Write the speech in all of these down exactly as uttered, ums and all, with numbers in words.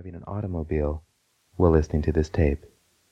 driving an automobile while listening to this tape.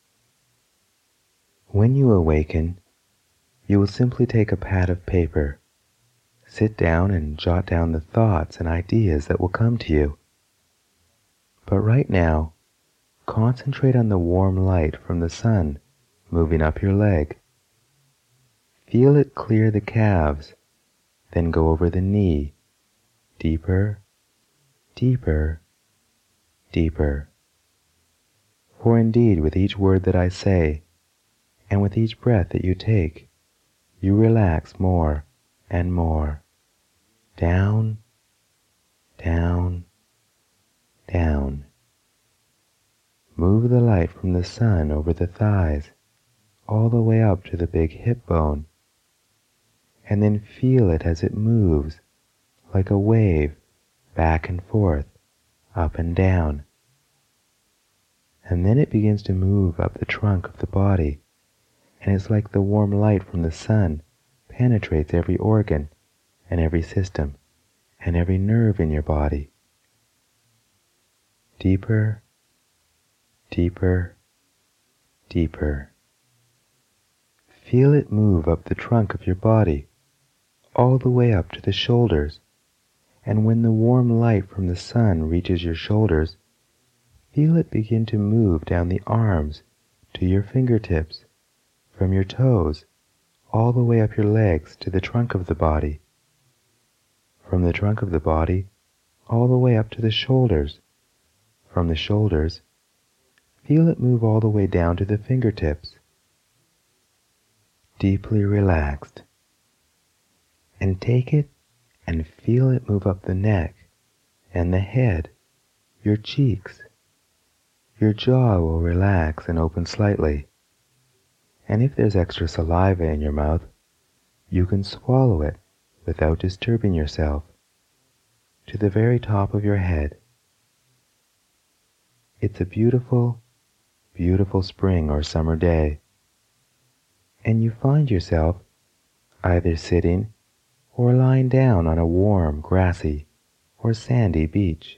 When you awaken, you will simply take a pad of paper, sit down and jot down the thoughts and ideas that will come to you. But right now, concentrate on the warm light from the sun moving up your leg. Feel it clear the calves, then go over the knee, deeper, deeper, deeper. For indeed, with each word that I say, and with each breath that you take, you relax more and more. Down, down, down. Move the light from the sun over the thighs, all the way up to the big hip bone, and then feel it as it moves like a wave back and forth, up and down. And then it begins to move up the trunk of the body, and it's like the warm light from the sun penetrates every organ and every system and every nerve in your body. Deeper, deeper, deeper. Feel it move up the trunk of your body, all the way up to the shoulders, and when the warm light from the sun reaches your shoulders, feel it begin to move down the arms to your fingertips, from your toes all the way up your legs to the trunk of the body, from the trunk of the body all the way up to the shoulders, from the shoulders, feel it move all the way down to the fingertips. Deeply relaxed. And take it and feel it move up the neck and the head, your cheeks. Your jaw will relax and open slightly. And if there's extra saliva in your mouth, you can swallow it without disturbing yourself, to the very top of your head. It's a beautiful, beautiful spring or summer day, and you find yourself either sitting or lying down on a warm, grassy or sandy beach.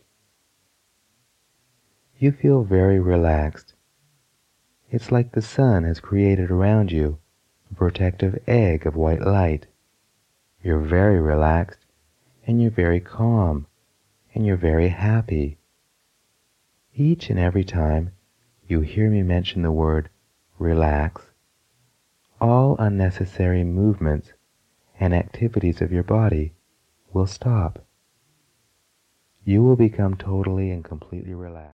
You feel very relaxed. It's like the sun has created around you a protective egg of white light. You're very relaxed, and you're very calm, and you're very happy. Each and every time you hear me mention the word relax, all unnecessary movements and activities of your body will stop. You will become totally and completely relaxed.